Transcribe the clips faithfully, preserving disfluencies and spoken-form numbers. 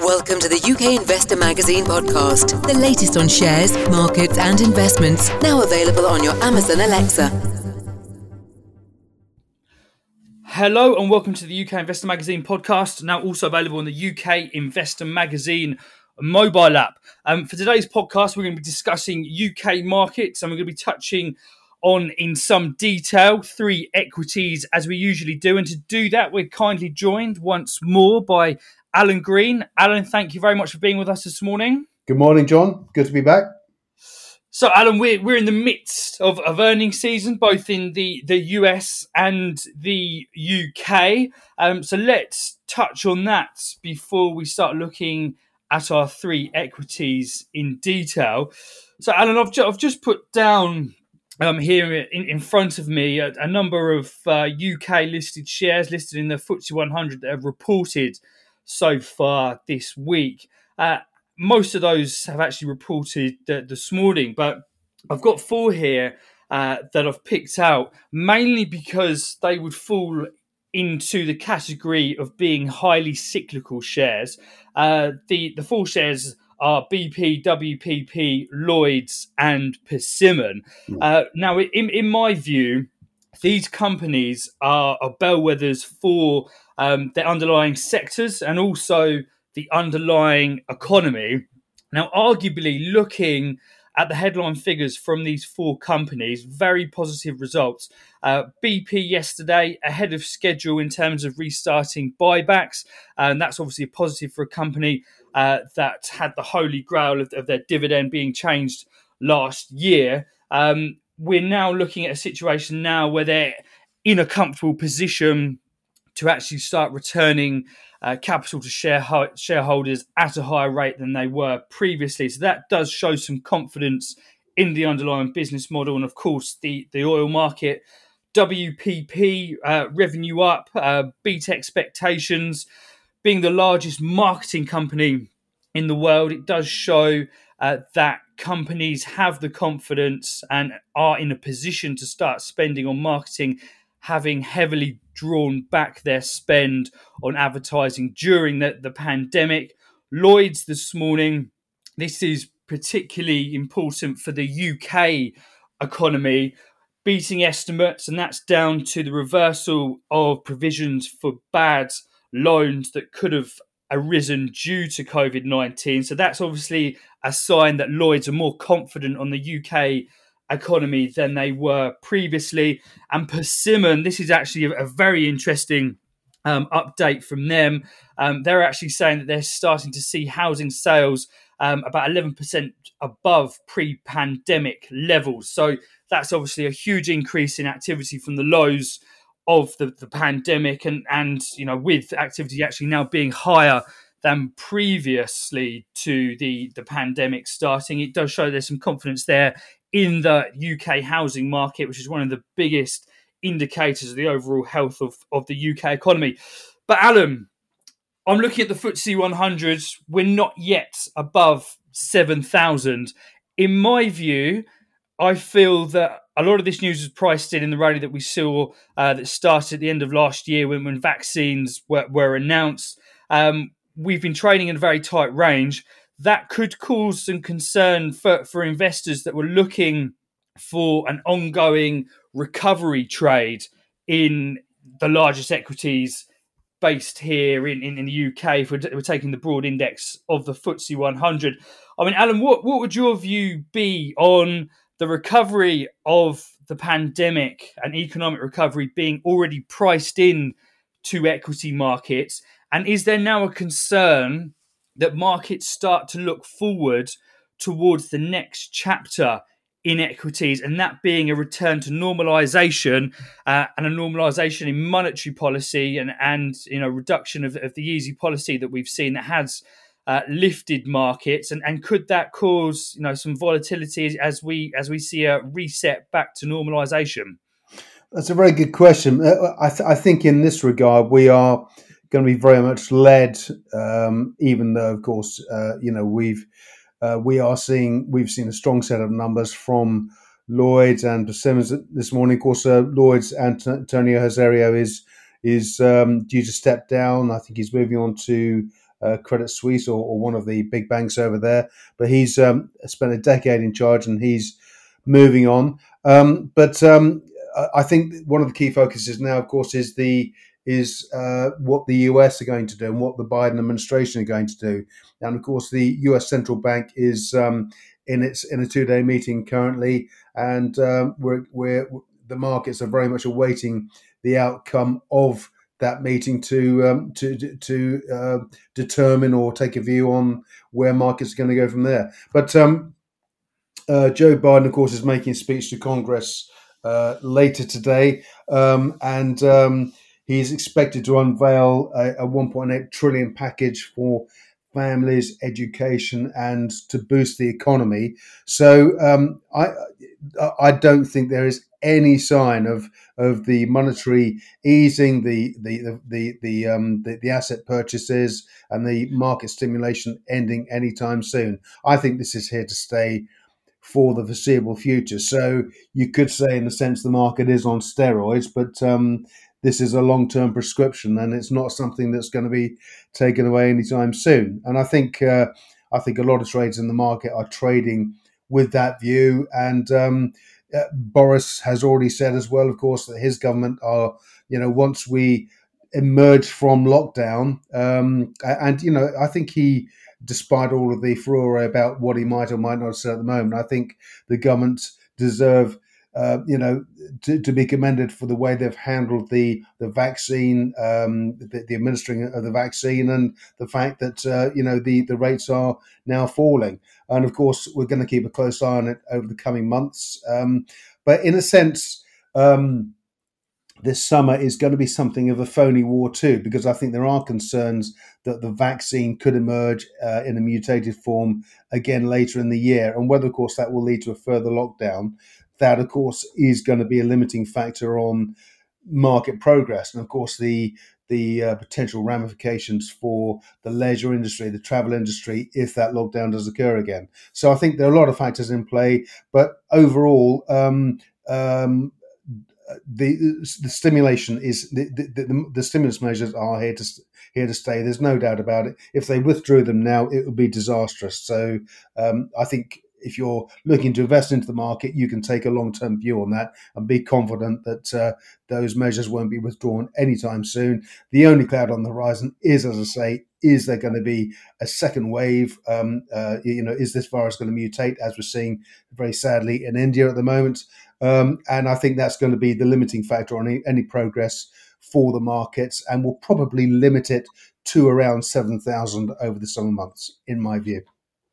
Welcome to the U K Investor Magazine podcast, the latest on shares, markets and investments, now available on your Amazon Alexa. Hello and welcome to the U K Investor Magazine podcast, now also available on the U K Investor Magazine mobile app. Um, for today's podcast, we're going to be discussing U K markets and we're going to be touching on, in some detail, three equities as we usually do. And to do that, we're kindly joined once more by Alan Green. Alan, thank you very much for being with us this morning. Good morning, John. Good to be back. So, Alan, we're, we're in the midst of, of earnings season, both in the, the U S and the U K. Um, so let's touch on that before we start looking at our three equities in detail. So, Alan, I've, ju- I've just put down um, here in, in front of me a, a number of uh, U K-listed shares listed in the F T S E one hundred that have reported so far this week. Uh, most of those have actually reported uh, this morning, but I've got four here uh, that I've picked out, mainly because they would fall into the category of being highly cyclical shares. Uh, the, the four shares are B P, W P P, Lloyds and Persimmon. Mm. Uh, now, in, in my view, these companies are, are bellwethers for um, their underlying sectors and also the underlying economy. Now, arguably, looking at the headline figures from these four companies, very positive results. Uh, B P yesterday ahead of schedule in terms of restarting buybacks, and that's obviously a positive for a company uh, that had the holy grail of, of their dividend being changed last year. Um, we're now looking at a situation now where they're in a comfortable position to actually start returning uh, capital to share, shareholders at a higher rate than they were previously. So that does show some confidence in the underlying business model. And of course, the, the oil market, W P P, uh, revenue up, uh, beat expectations. Being the largest marketing company in the world, it does show uh, that companies have the confidence and are in a position to start spending on marketing, having heavily drawn back their spend on advertising during the, the pandemic. Lloyds this morning, this is particularly important for the U K economy, beating estimates, and that's down to the reversal of provisions for bad loans that could have arisen due to COVID nineteen. So that's obviously a sign that Lloyds are more confident on the U K economy than they were previously. And Persimmon, this is actually a, a very interesting um, update from them. Um, they're actually saying that they're starting to see housing sales um, about eleven percent above pre-pandemic levels. So that's obviously a huge increase in activity from the lows of the, the pandemic, and, and you know, with activity actually now being higher than previously to the, the pandemic starting, it does show there's some confidence there in the U K housing market, which is one of the biggest indicators of the overall health of, of the U K economy. But Alan, I'm looking at the F T S E one hundred. We're not yet above seven thousand. In my view, I feel that a lot of this news was priced in in the rally that we saw uh, that started at the end of last year when, when vaccines were, were announced. Um, we've been trading in a very tight range. That could cause some concern for, for investors that were looking for an ongoing recovery trade in the largest equities based here in, in, in the U K. If we're, we're taking the broad index of the F T S E one hundred. I mean, Alan, what, what would your view be on the recovery of the pandemic and economic recovery being already priced in to equity markets? And is there now a concern that markets start to look forward towards the next chapter in equities, and that being a return to normalization uh, and a normalization in monetary policy and, and you know, reduction of, of the easy policy that we've seen that has uh, lifted markets? And, and could that cause, you know, some volatility as we as we see a reset back to normalization? That's a very good question. Uh, I, th- I think in this regard, we are going to be very much led, um, even though, of course, uh, you know, we've uh, we are seeing we've seen a strong set of numbers from Lloyds and Persimmon this morning. Of course, uh, Lloyds Antonio Haserio is is um, due to step down. I think he's moving on to uh, Credit Suisse or, or one of the big banks over there. But he's um, spent a decade in charge, and he's moving on. Um, but um, I think one of the key focuses now, of course, is the is uh, what the U S are going to do and what the Biden administration are going to do. And of course, the U S central bank is um, in its in a two-day meeting currently, and um, we're, we're the markets are very much awaiting the outcome of that meeting to um, to to uh, determine or take a view on where markets are going to go from there. But um, uh, Joe Biden, of course, is making a speech to Congress uh, later today, um, and um, he's expected to unveil a, a one point eight trillion package for families, education, and to boost the economy. So um, I I don't think there is any sign of of the monetary easing, the the the the the, um, the, the asset purchases, and the market stimulation ending anytime soon. I think this is here to stay for the foreseeable future. So you could say, in a sense, the market is on steroids, but um, this is a long-term prescription, and it's not something that's going to be taken away anytime soon. And I think uh, I think a lot of traders in the market are trading with that view. And um, uh, Boris has already said as well, of course, that his government are, you know, once we emerge from lockdown, um, and, you know, I think he, despite all of the furore about what he might or might not say at the moment, I think the government deserve, uh, you know, to, to be commended for the way they've handled the the vaccine, um, the, the administering of the vaccine, and the fact that uh, you know the the rates are now falling. And of course, we're going to keep a close eye on it over the coming months. Um, but in a sense, um, this summer is going to be something of a phony war too, because I think there are concerns that the vaccine could emerge uh, in a mutated form again later in the year. And whether, of course, that will lead to a further lockdown, that, of course, is going to be a limiting factor on market progress. And, of course, the the uh, potential ramifications for the leisure industry, the travel industry, if that lockdown does occur again. So I think there are a lot of factors in play. But overall, um, um, The the stimulation is the, the, the, the stimulus measures are here to here to stay. There's no doubt about it. If they withdrew them now, it would be disastrous. So um, I think if you're looking to invest into the market, you can take a long term view on that and be confident that uh, those measures won't be withdrawn anytime soon. The only cloud on the horizon is, as I say, is there going to be a second wave? Um, uh, you know, is this virus going to mutate, as we're seeing very sadly in India at the moment? Um, and I think that's going to be the limiting factor on any, any progress for the markets, and will probably limit it to around seven thousand over the summer months, in my view.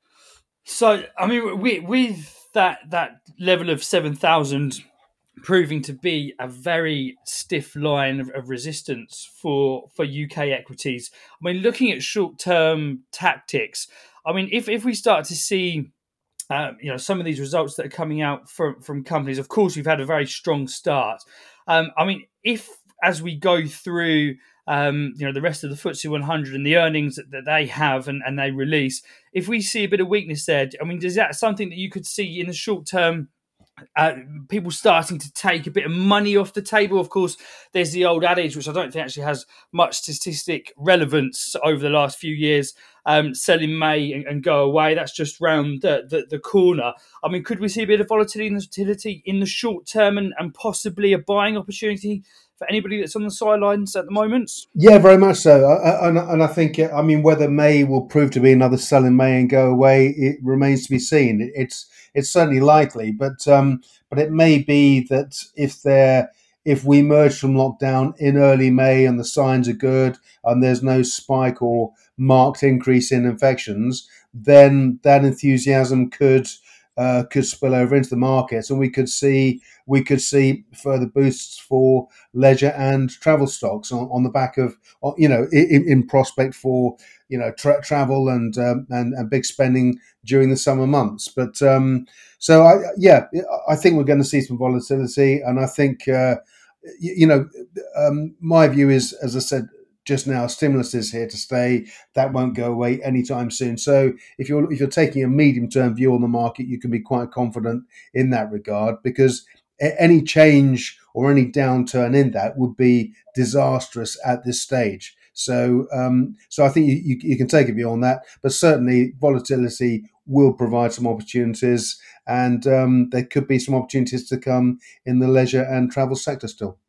So, I mean, with, with that that level of seven thousand proving to be a very stiff line of, of resistance for, for U K equities, I mean, looking at short-term tactics, I mean, if, if we start to see Uh, you know, some of these results that are coming out from, from companies, of course, we've had a very strong start. Um, I mean, if as we go through, um, you know, the rest of the F T S E one hundred and the earnings that, that they have and, and they release, if we see a bit of weakness there, I mean, is that something that you could see in the short term? Uh, people starting to take a bit of money off the table. Of course, there's the old adage, which I don't think actually has much statistic relevance over the last few years. Um, sell in May and, and go away. That's just round the, the, the corner. I mean, could we see a bit of volatility and volatility in the short term and, and possibly a buying opportunity for anybody that's on the sidelines at the moment? Yeah, very much so. I, and, and I think, I mean, whether May will prove to be another sell in May and go away, it remains to be seen. It's it's certainly likely, but um, but it may be that if there if we emerge from lockdown in early May and the signs are good and there's no spike or marked increase in infections, then that enthusiasm could uh, could spill over into the markets, and we could see we could see further boosts for leisure and travel stocks on, on the back of, you know, in, in prospect for, you know, tra- travel and, um, and and big spending during the summer months. But um, so I yeah, I think we're going to see some volatility, and I think uh, you, you know um, my view is, as I said just now, stimulus is here to stay. That won't go away anytime soon. So if you're if you're taking a medium term view on the market, you can be quite confident in that regard, because any change or any downturn in that would be disastrous at this stage. So, um, so I think you, you, you can take a view on that, but certainly volatility will provide some opportunities, and um, there could be some opportunities to come in the leisure and travel sector still.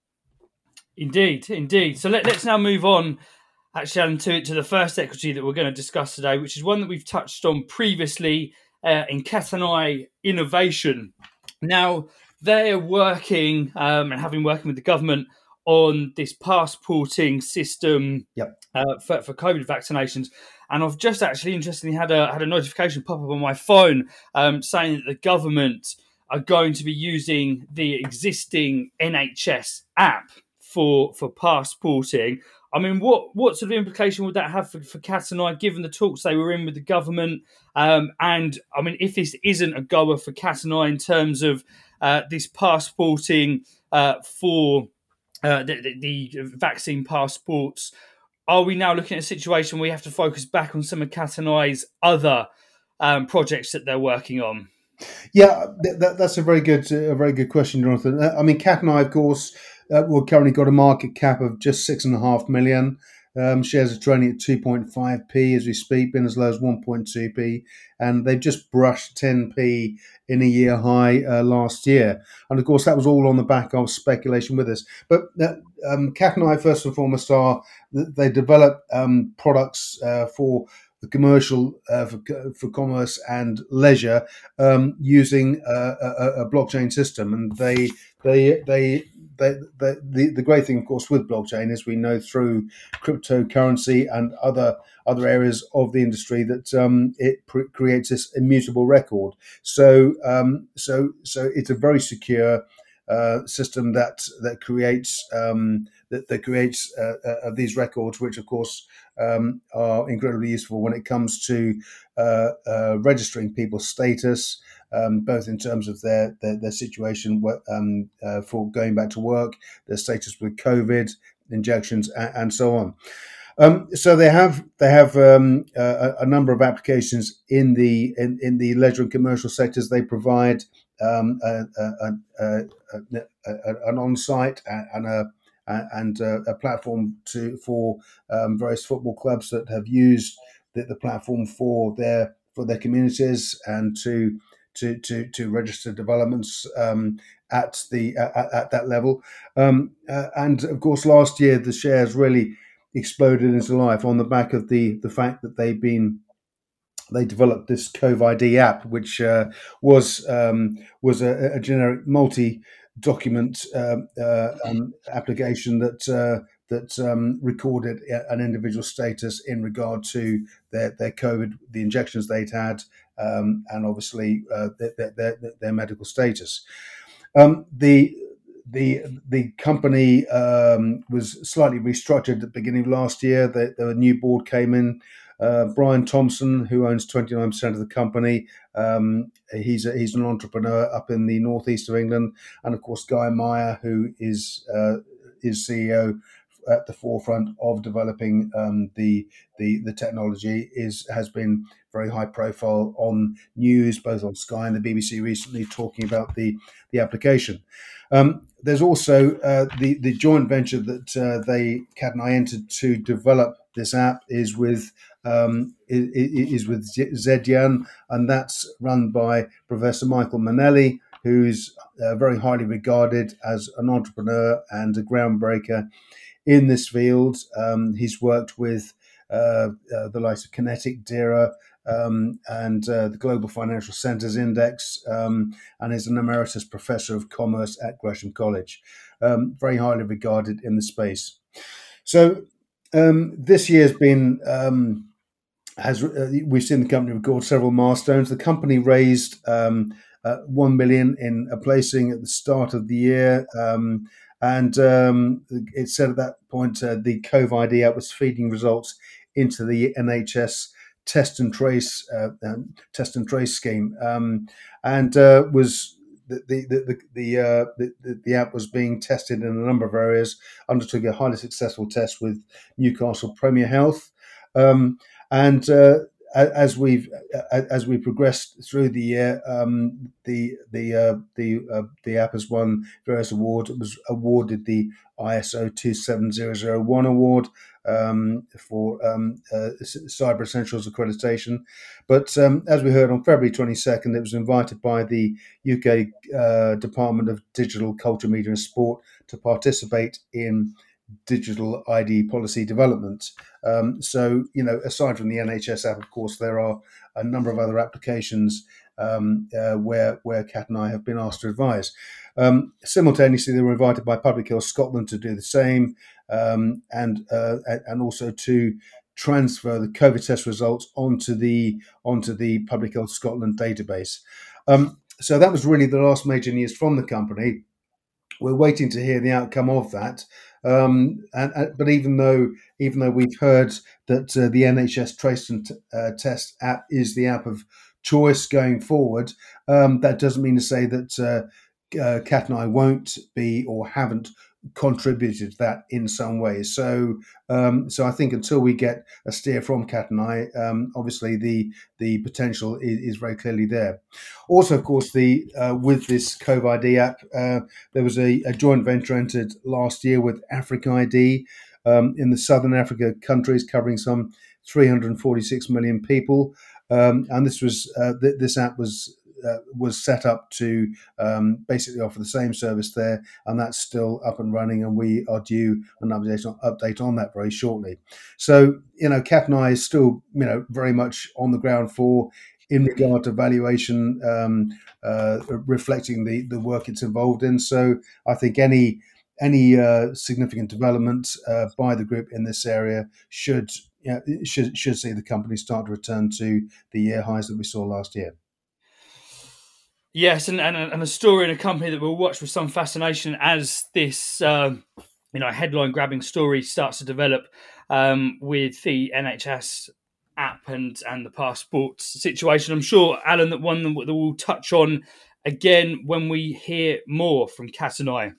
Indeed, indeed. So let, let's now move on, actually, Alan, to, to the first equity that we're going to discuss today, which is one that we've touched on previously uh, in Catanei Innovation. Now, they're working um, and have been working with the government on this passporting system Yep. uh, for, for COVID vaccinations. And I've just actually, interestingly, had a had a notification pop up on my phone um, saying that the government are going to be using the existing N H S app for for passporting. I mean, what, what sort of implication would that have for, for Catanei, given the talks they were in with the government? Um, and, I mean, if this isn't a goer for Catanei in terms of uh, this passporting uh, for uh, the, the, the vaccine passports, are we now looking at a situation where we have to focus back on some of Catanei's other um, projects that they're working on? Yeah, that, that's a very good, a very good question, Jonathan. I mean, Catanei, of course, uh, we've currently got a market cap of just six and a half million. Um, shares are trading at two point five p as we speak, been as low as one point two p, and they've just brushed ten p in a year high uh, last year. And of course, that was all on the back of speculation with us. But uh, um, Catanei, first and foremost, are they develop um, products uh, for the commercial, uh, for, for commerce and leisure, um, using a, a, a blockchain system, and they they they. They, they, the, the great thing, of course, with blockchain is we know through cryptocurrency and other other areas of the industry that um, it pr- creates this immutable record. So um, so so it's a very secure uh, system that that creates um, that, that creates uh, uh, these records, which of course um, are incredibly useful when it comes to uh, uh, registering people's status. Um, both in terms of their their, their situation um, uh, for going back to work, their status with COVID injections, and, and so on. Um, so they have they have um, a, a number of applications in the in, in the leisure and commercial sectors. They provide um, a, a, a, an on-site and a and a, a platform to for um, various football clubs that have used the, the platform for their for their communities and to To, to, to register developments um, at the at, at that level, um, uh, and of course last year the shares really exploded into life on the back of the the fact that they've been they developed this COVID app, which uh, was um, was a, a generic multi document uh, uh, um, application that uh, that um, recorded an individual status in regard to their their COVID, the injections they'd had. Um, and obviously uh, their, their, their medical status. Um, the the the company um, was slightly restructured at the beginning of last year. The, the new board came in. Uh, Brian Thompson, who owns twenty-nine percent of the company, um, he's a, he's an entrepreneur up in the northeast of England, and of course Guy Meyer, who is uh, is C E O at the forefront of developing um, the, the the technology, is has been very high profile on news, both on Sky and the B B C recently, talking about the the application. Um, there's also uh, the the joint venture that uh, they Catanei entered to develop this app is with um, is, is with Zedian, and that's run by Professor Michael Manelli, who's uh, very highly regarded as an entrepreneur and a groundbreaker in this field. Um, he's worked with uh, uh, the likes of Kinetic, Dira, um, and uh, the Global Financial Centres Index, um, and is an emeritus professor of commerce at Gresham College. Um, very highly regarded in the space. So um, this year's been, um, has uh, we've seen the company record several milestones. The company raised um, uh, one million in a placing at the start of the year. Um, And um, it said at that point uh, the COVID app was feeding results into the N H S test and trace uh, um, test and trace scheme, um, and uh, was the the the the, uh, the the app was being tested in a number of areas. Undertook a highly successful test with Newcastle Premier Health, um, and uh, as we've as we progressed through the year, um, the the uh, the uh, the app has won various awards. It was awarded the I S O two seven zero zero one award, um, for um, uh, Cyber Essentials accreditation. But um, as we heard on February twenty-second, it was invited by the U K uh, Department of Digital, Culture, Media and Sport to participate in digital I D policy development. Um, so, you know, aside from the N H S app, of course, there are a number of other applications um, uh, where where Cat and I have been asked to advise. Um, simultaneously, they were invited by Public Health Scotland to do the same, um, and uh, and also to transfer the COVID test results onto the onto the Public Health Scotland database. Um, so that was really the last major news from the company. We're waiting to hear the outcome of that. Um, and, and, but even though even though we've heard that uh, the N H S Trace and uh, Test app is the app of choice going forward, um, that doesn't mean to say that uh, uh, Cat and I won't be or haven't contributed to that in some way. So, um, so I think until we get a steer from Cat and I, um, obviously the the potential is, is very clearly there. Also, of course, the uh, with this COVID app, uh, there was a, a joint venture entered last year with Africa I D um, in the Southern Africa countries, covering some three hundred forty-six million people, um, and this was uh, th- this app was. Uh, was set up to um, basically offer the same service there, and that's still up and running, and we are due an update on, update on that very shortly. So, you know, Cat and I is still, you know, very much on the ground floor in regard to valuation, um, uh, reflecting the, the work it's involved in. So I think any any uh, significant development uh, by the group in this area should, you know, should should see the company start to return to the year highs that we saw last year. Yes, and, and, and a story in a company that we'll watch with some fascination as this, um, you know, headline-grabbing story starts to develop um, with the N H S app and, and the passports situation. I'm sure, Alan, that one that we'll touch on again when we hear more from Cat and I.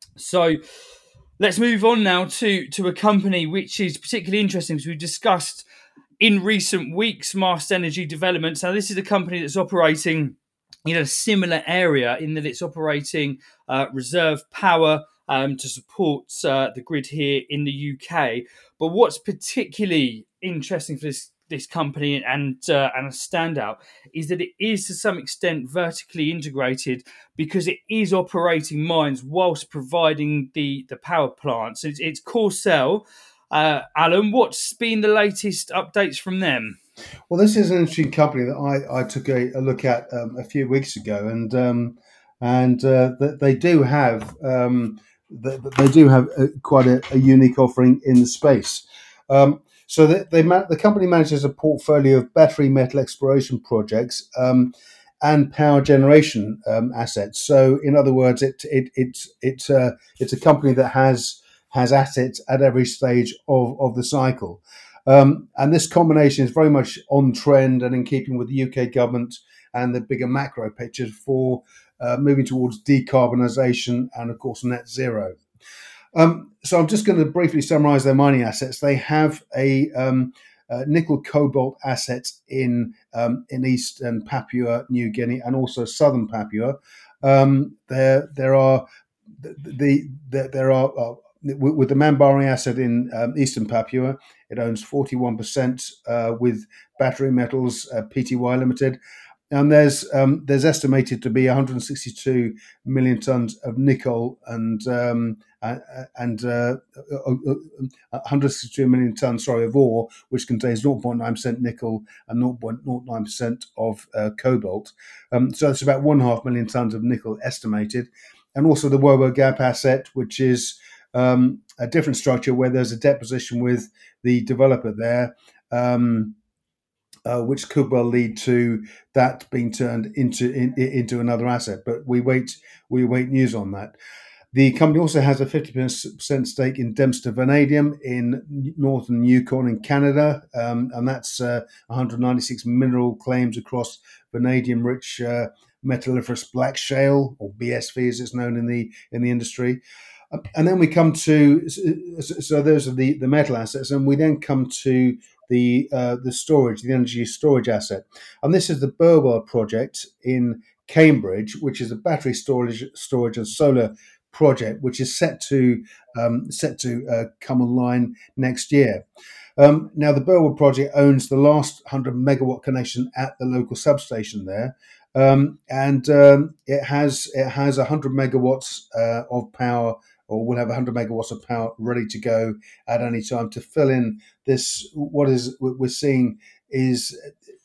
So let's move on now to, to a company which is particularly interesting because we've discussed in recent weeks Mast Energy Developments. Now, this is a company that's operating in a similar area in that it's operating uh, reserve power um, to support uh, the grid here in the U K. But what's particularly interesting for this this company and uh, and a standout is that it is to some extent vertically integrated because it is operating mines whilst providing the, the power plants. It's, it's Corecell. Uh, Alan, what's been the latest updates from them? Well, this is an interesting company that I, I took a, a look at um, a few weeks ago, and um, and uh, they do have um, they, they do have a, quite a, a unique offering in the space. Um, so they, they the company manages a portfolio of battery metal exploration projects um, and power generation um, assets. So, in other words, it it it's it's uh, it's a company that has has assets at every stage of, of the cycle. Um, and this combination is very much on trend and in keeping with the U K government and the bigger macro picture for uh, moving towards decarbonisation and, of course, net zero. Um, so I'm just going to briefly summarise their mining assets. They have a um, uh, nickel cobalt asset in um, in eastern Papua New Guinea and also southern Papua. Um, there there are the, the, the there are uh, with the Mambari asset in um, eastern Papua, it owns forty-one percent uh, with Battery Metals uh, Pty Limited, and there's um, there's estimated to be one hundred sixty-two million tons of nickel and um, and uh, one hundred sixty-two million tons, sorry, of ore, which contains zero point nine percent nickel and zero point zero nine percent of uh, cobalt. Um, so it's about one and a half million tons of nickel estimated, and also the Wowo Gap asset, which is Um, a different structure where there's a deposition with the developer there, um, uh, which could well lead to that being turned into in, into another asset. But we wait we wait news on that. The company also has a fifty percent stake in Dempster Vanadium in northern Yukon in Canada, um, and that's uh, one hundred ninety-six mineral claims across vanadium-rich uh, metalliferous black shale, or B S V as it's known in the in the industry. And then we come to, so those are the, the metal assets, and we then come to the uh, the storage, the energy storage asset. And this is the Burwell project in Cambridge, which is a battery storage storage and solar project, which is set to um, set to uh, come online next year. Um, now, the Burwell project owns the last one hundred megawatt connection at the local substation there, um, and um, it has it has one hundred megawatts uh, of power, or will have one hundred megawatts of power ready to go at any time to fill in this. What is we're seeing is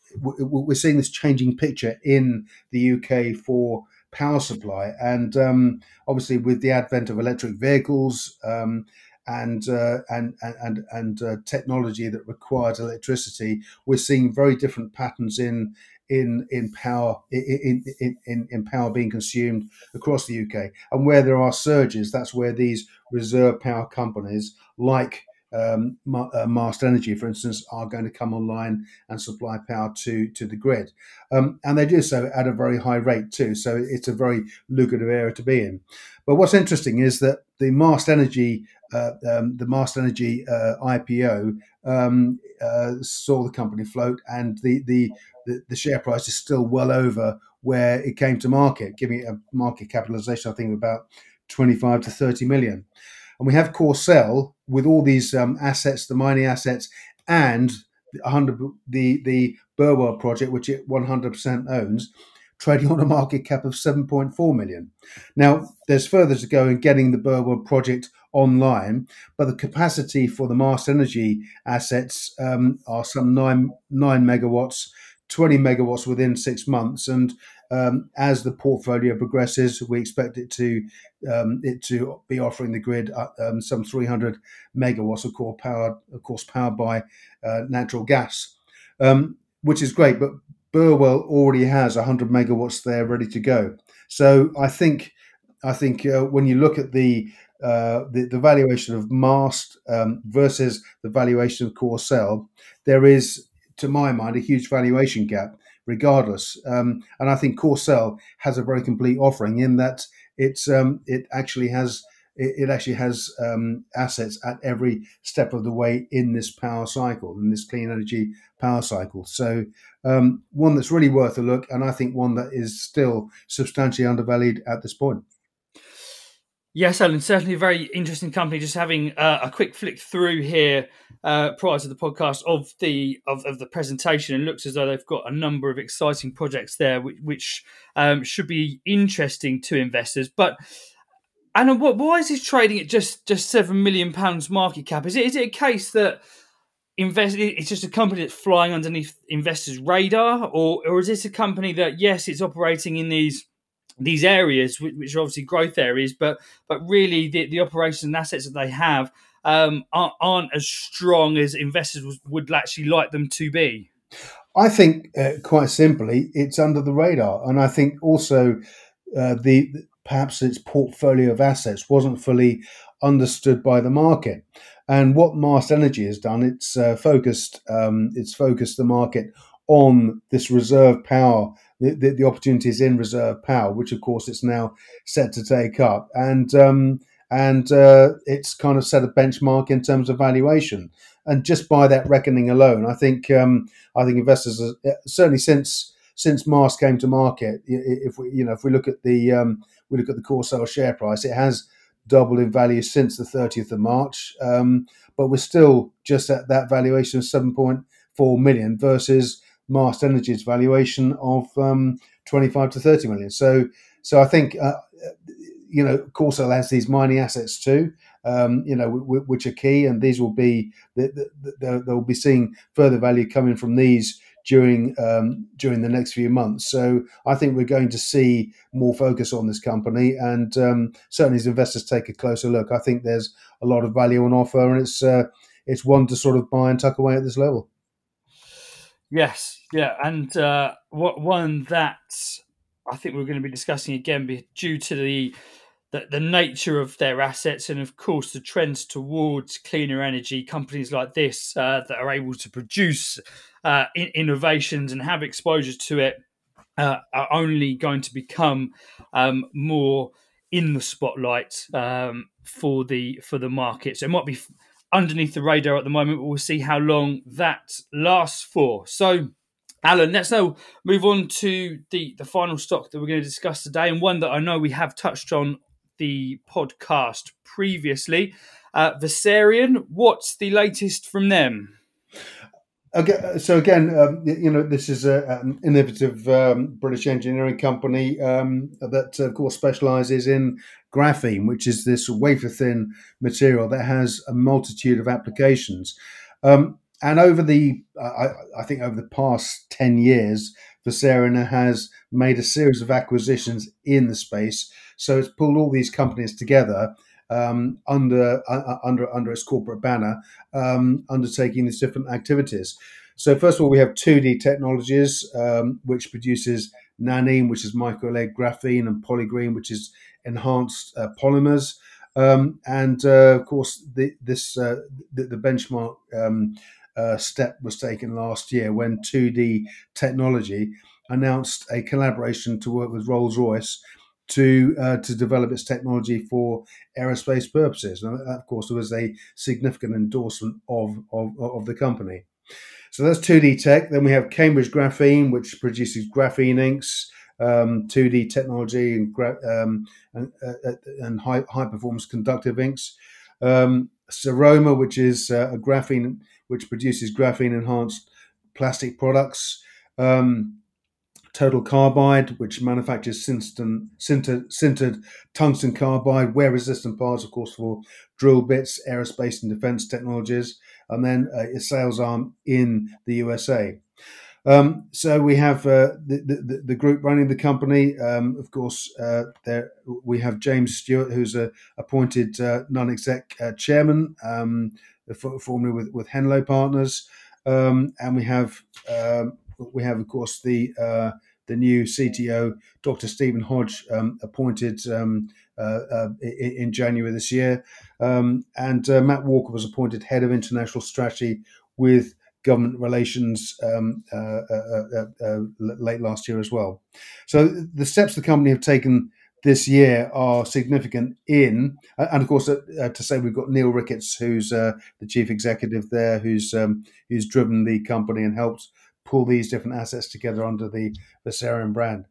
we're seeing this changing picture in the U K for power supply, and um, obviously with the advent of electric vehicles. Um, And, uh, and and and uh, technology that requires electricity, we're seeing very different patterns in in in power in in, in in power being consumed across the U K. And where there are surges, that's where these reserve power companies like um, uh, Mast Energy, for instance, are going to come online and supply power to to the grid, um, and they do so at a very high rate too. So it's a very lucrative area to be in. But what's interesting is that the Mast Energy, uh, um, the Mast Energy uh, I P O um, uh, saw the company float, and the, the the the share price is still well over where it came to market, giving it a market capitalization, I think, of about twenty-five to thirty million. And we have Courcell with all these um, assets, the mining assets, and one hundred, the the Burwell project, which it one hundred percent owns, trading on a market cap of seven point four million. Now, there's further to go in getting the Burwell project online, but the capacity for the Mast Energy assets um, are some nine nine megawatts, twenty megawatts within six months, and um, as the portfolio progresses, we expect it to um, it to be offering the grid uh, um, some three hundred megawatts of core power, of course, powered by uh, natural gas, um, which is great. But Burwell already has one hundred megawatts there ready to go. So I think I think uh, when you look at the uh, the, the valuation of Mast um, versus the valuation of Courcell, there is, to my mind, a huge valuation gap regardless. Um, and I think Courcell has a very complete offering in that it's um, it actually has it, it actually has um, assets at every step of the way in this power cycle, in this clean energy power cycle. So um, one that's really worth a look, and I think one that is still substantially undervalued at this point. Yes, Alan, certainly a very interesting company. Just having uh, a quick flick through here uh, prior to the podcast of the of, of the presentation, it looks as though they've got a number of exciting projects there, which, which um, should be interesting to investors. But Alan, what, why is this trading at just just seven million pounds market cap? Is it is it a case that invest it's just a company that's flying underneath investors' radar, or or is this a company that, yes, it's operating in these these areas, which are obviously growth areas, but but really the, the operations and assets that they have um, aren't, aren't as strong as investors would actually like them to be? I think, uh, quite simply, it's under the radar, and I think also uh, the perhaps its portfolio of assets wasn't fully understood by the market. And what Mast Energy has done, it's uh, focused um, it's focused the market on this reserve power, the, the, the opportunities in reserve power, which of course it's now set to take up, and um, and uh, it's kind of set a benchmark in terms of valuation. And just by that reckoning alone, I think um, I think investors are, certainly since since Mast came to market, if we you know if we look at the um, we look at the Courcell share price, it has doubled in value since the thirtieth of March, um, but we're still just at that valuation of seven point four million versus Mast Energy's valuation of um, twenty-five to thirty million. So, so I think uh, you know, Courcell has these mining assets too, um, you know, w- w- which are key, and these will be the, the, the, they'll be seeing further value coming from these during um, during the next few months. So I think we're going to see more focus on this company, and um, certainly as investors take a closer look, I think there's a lot of value on offer, and it's uh, it's one to sort of buy and tuck away at this level. Yes, yeah, and uh, what one that I think we're going to be discussing again, due to the, the the nature of their assets, and of course the trends towards cleaner energy. Companies like this uh, that are able to produce uh, in- innovations and have exposure to it uh, are only going to become um, more in the spotlight um, for the for the market. So it might be underneath the radar at the moment, but we'll see how long that lasts for. So, Alan, let's now move on to the, the final stock that we're going to discuss today, and one that I know we have touched on the podcast previously. Uh, Visarion, what's the latest from them? Okay, so again, um, you know, this is a, an innovative um, British engineering company um, that, of course, specialises in graphene, which is this wafer-thin material that has a multitude of applications. Um, and over the, I, I think, over the past ten years, Visarion has made a series of acquisitions in the space. So it's pulled all these companies together um, under uh, under under its corporate banner, um, undertaking these different activities. So first of all, we have two D Technologies, um, which produces Nanine, which is micro-layered graphene, and Polygreen, which is enhanced uh, polymers. Um, and uh, of course, the, this uh, the, the benchmark um, uh, step was taken last year when two D Technology announced a collaboration to work with Rolls-Royce to uh, to develop its technology for aerospace purposes. And that, of course, there was a significant endorsement of, of, of the company. So that's two D Tech. Then we have Cambridge Graphene, which produces graphene inks, um, two D technology, and, gra- um, and, uh, and high, high performance conductive inks. Um, Ceroma, which is uh, a graphene, which produces graphene enhanced plastic products. Um, Total Carbide, which manufactures sintered, sintered, sintered tungsten carbide, wear-resistant parts, of course, for drill bits, aerospace and defense technologies, and then uh, its sales arm in the U S A. Um, so we have uh, the, the the group running the company. Um, of course, uh, there we have James Stewart, who's a appointed uh, non-exec uh, chairman, um, formerly with with Henlo Partners, um, and we have um, we have of course the uh, the new C T O, Doctor Stephen Hodge, um, appointed um, uh, uh, in, in January this year, um, and uh, Matt Walker was appointed head of international strategy with government relations um, uh, uh, uh, uh, late last year as well. So the steps the company have taken this year are significant in, and of course, uh, to say we've got Neil Ricketts, who's uh, the chief executive there, who's um, who's driven the company and helped pull these different assets together under the Visarion brand.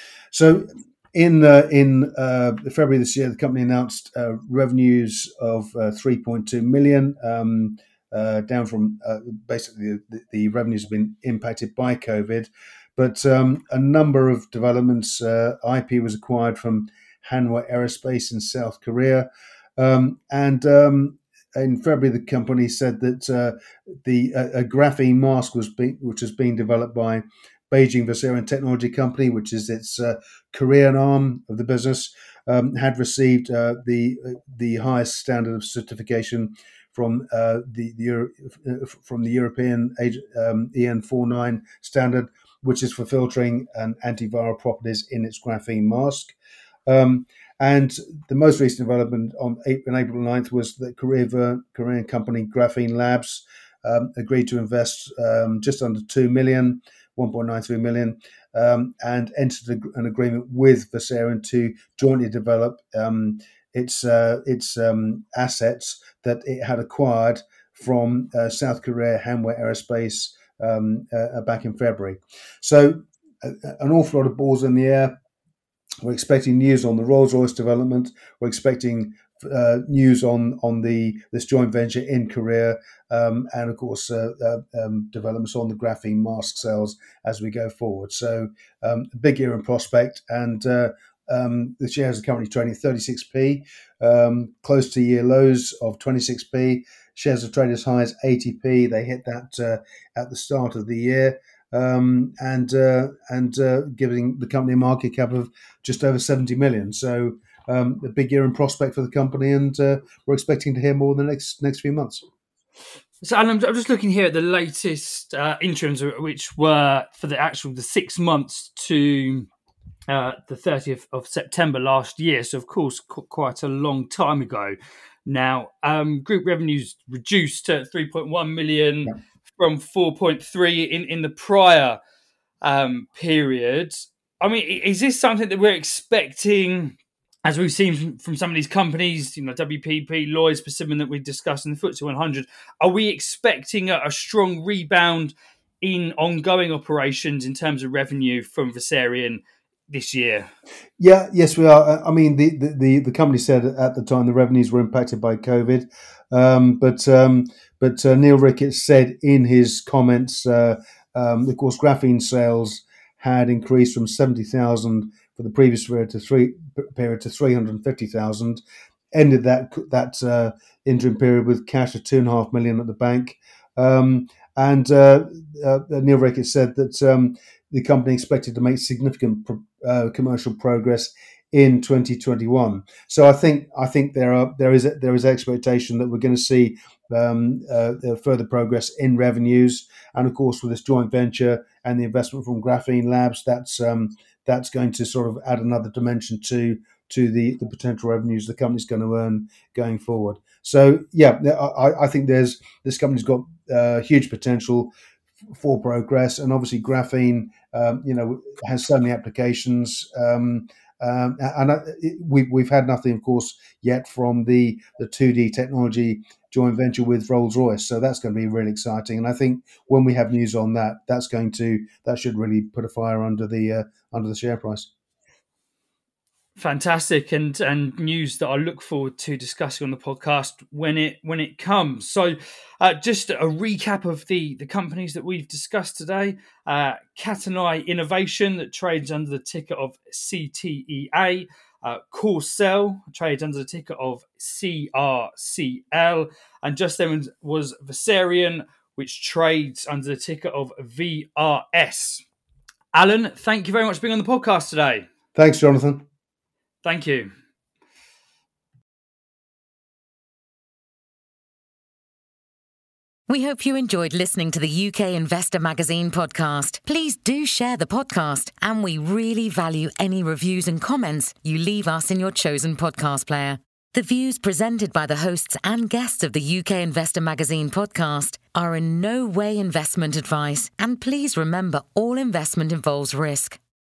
So in uh, in uh, February this year, the company announced uh, revenues of uh, three point two million. Um, Uh, down from uh, basically the, the revenues have been impacted by COVID, but um, a number of developments. Uh, I P was acquired from Hanwha Aerospace in South Korea, um, and um, in February the company said that uh, the a, a graphene mask was being, which was being developed by Beijing Visarion Technology Company, which is its uh, Korean arm of the business, um, had received uh, the the highest standard of certification from uh, the, the Euro, from the European um, E N forty-nine standard, which is for filtering and antiviral properties in its graphene mask. Um, and the most recent development on April ninth was that Korea, Korean company Graphene Labs um, agreed to invest um, just under two million, one point nine three million, um, and entered an agreement with Visarion to jointly develop um, its uh, its um, assets that it had acquired from uh, South Korea Hanwha Aerospace um, uh, back in February. So uh, an awful lot of balls in the air. We're expecting news on the Rolls-Royce development. We're expecting uh, news on on the this joint venture in Korea, um, and of course uh, uh, um, developments on the graphene mask sales as we go forward. So um, a big year in prospect, and uh, um, the shares are currently trading thirty-six p, um, close to year lows of twenty-six p. Shares are traded as high as eighty p. They hit that uh, at the start of the year. Um, and uh, and uh, giving the company a market cap of just over seventy million. So um, a big year in prospect for the company, and uh, we're expecting to hear more in the next next few months. So, Alan, I'm just looking here at the latest uh, interims, which were for the actual the six months to uh, the thirtieth of September last year. So, of course, qu- quite a long time ago. Now, um, group revenues reduced to three point one million. Yeah. From four point three in, in the prior um, period. I mean, is this something that we're expecting, as we've seen from, from some of these companies, you know, W P P, Lloyds, Persimmon that we discussed in the F T S E one hundred, are we expecting a, a strong rebound in ongoing operations in terms of revenue from Visarion this year. Yeah, yes, we are. I mean, the, the, the, the company said at the time the revenues were impacted by COVID, um, but um, but uh, Neil Ricketts said in his comments, uh, um, of course, graphene sales had increased from seventy thousand for the previous period to three period to three hundred fifty thousand. Ended that that uh, interim period with cash of two and a half million at the bank, um, and uh, uh, Neil Ricketts said that um, the company expected to make significant uh, commercial progress in twenty twenty-one. So I think I think there are there is a, there is expectation that we're going to see um, uh, further progress in revenues, and of course with this joint venture and the investment from Graphene Labs, that's um, that's going to sort of add another dimension to to the, the potential revenues the company's going to earn going forward. So yeah, I, I think there's this company's got uh, huge potential for progress, and obviously graphene, um, you know, has so many applications, um, um, and I, it, we, we've had nothing, of course, yet from the the two D technology joint venture with Rolls-Royce. So that's going to be really exciting, and I think when we have news on that, that's going to that should really put a fire under the uh, under the share price. Fantastic, and and news that I look forward to discussing on the podcast when it when it comes. So, uh, just a recap of the the companies that we've discussed today: uh, Catenay Innovation, that trades under the ticker of C T E A; uh, Corcel trades under the ticker of C R C L; and just then was Visarion, which trades under the ticker of V R S. Alan, thank you very much for being on the podcast today. Thanks, Jonathan. Thank you. We hope you enjoyed listening to the U K Investor Magazine podcast. Please do share the podcast, and we really value any reviews and comments you leave us in your chosen podcast player. The views presented by the hosts and guests of the U K Investor Magazine podcast are in no way investment advice, and please remember all investment involves risk.